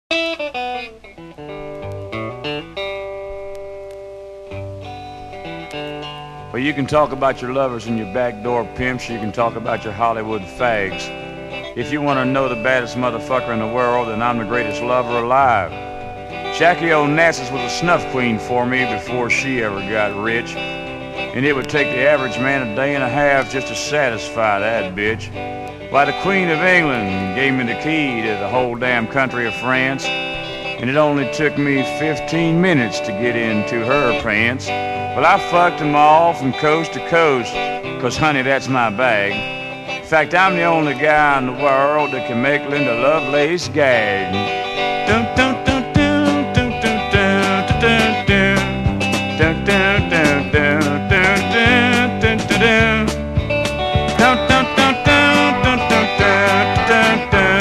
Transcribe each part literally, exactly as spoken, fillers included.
Well, you can talk about your lovers and your backdoor pimps, you can talk about your Hollywood fags. If you want to know the baddest motherfucker in the world, then I'm the greatest lover alive. Jackie Onassis was a snuff queen for me before she ever got rich. And it would take the average man a day and a half just to satisfy that bitch. Why, the Queen of England gave me the key to the whole damn country of France. And it only took me fifteen minutes to get into her pants. Well, I fucked them all from coast to coast, 'cause honey, that's my bag. In fact, I'm the only guy in the world that can make Linda Lovelace gag. Dun, dun, dun, dun, dun, dun, dun, dun, dun, dun, dun, dun, dun, dun, dun, dun, dun. Dun, dun, dun, dun, dun, dun, dun, dun, dun.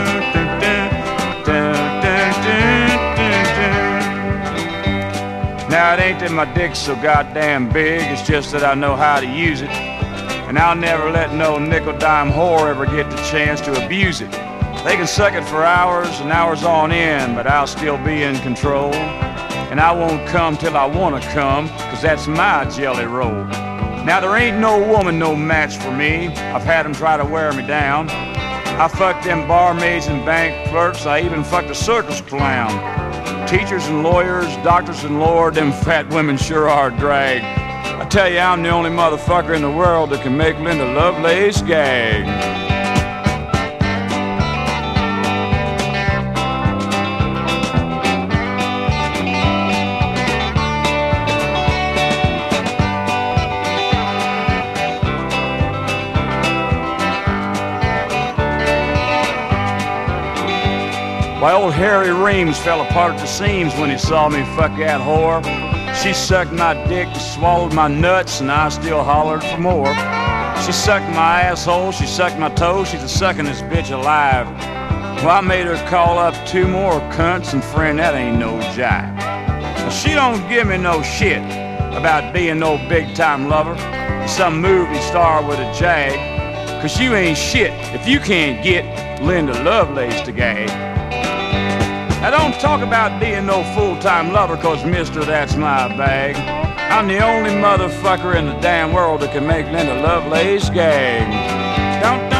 Now, it ain't that my dick's so goddamn big, it's just that I know how to use it. And I'll never let no nickel-dime whore ever get the chance to abuse it. They can suck it for hours and hours on end, but I'll still be in control. And I won't come till I wanna come, 'cause that's my jelly roll. Now, there ain't no woman no match for me. I've had them try to wear me down. I fucked them barmaids and bank clerks, I even fucked a circus clown. Teachers and lawyers, doctors and lord, them fat women sure are a drag. I tell you, I'm the only motherfucker in the world that can make Linda Lovelace gag. Why, old Harry Reams fell apart at the seams when he saw me fuck that whore. She sucked my dick and swallowed my nuts, and I still hollered for more. She sucked my asshole, she sucked my toes, she's the suckingest bitch alive. Well, I made her call up two more cunts, and friend, that ain't no jive. Well, she don't give me no shit about being no big-time lover, some movie star with a jag, 'cause you ain't shit if you can't get Linda Lovelace to gag. Now, don't talk about being no full-time lover, 'cause mister, that's my bag. I'm the only motherfucker in the damn world that can make Linda Lovelace gag. Don't